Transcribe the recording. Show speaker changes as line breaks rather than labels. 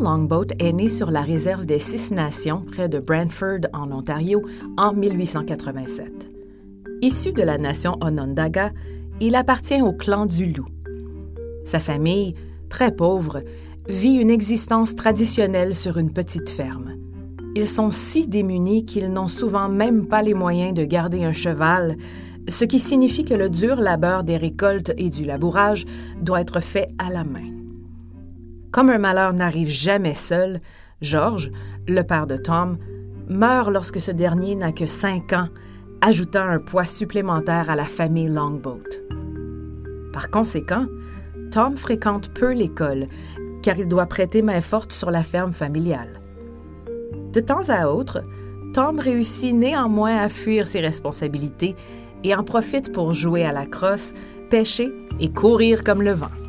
Longboat est né sur la réserve des Six-Nations près de Brantford, en Ontario, en 1887. Issu de la nation Onondaga, il appartient au clan du Loup. Sa famille, très pauvre, vit une existence traditionnelle sur une petite ferme. Ils sont si démunis qu'ils n'ont souvent même pas les moyens de garder un cheval, ce qui signifie que le dur labeur des récoltes et du labourage doit être fait à la main. Comme un malheur n'arrive jamais seul, George, le père de Tom, meurt lorsque ce dernier n'a que 5 ans, ajoutant un poids supplémentaire à la famille Longboat. Par conséquent, Tom fréquente peu l'école, car il doit prêter main-forte sur la ferme familiale. De temps à autre, Tom réussit néanmoins à fuir ses responsabilités et en profite pour jouer à la crosse, pêcher et courir comme le vent.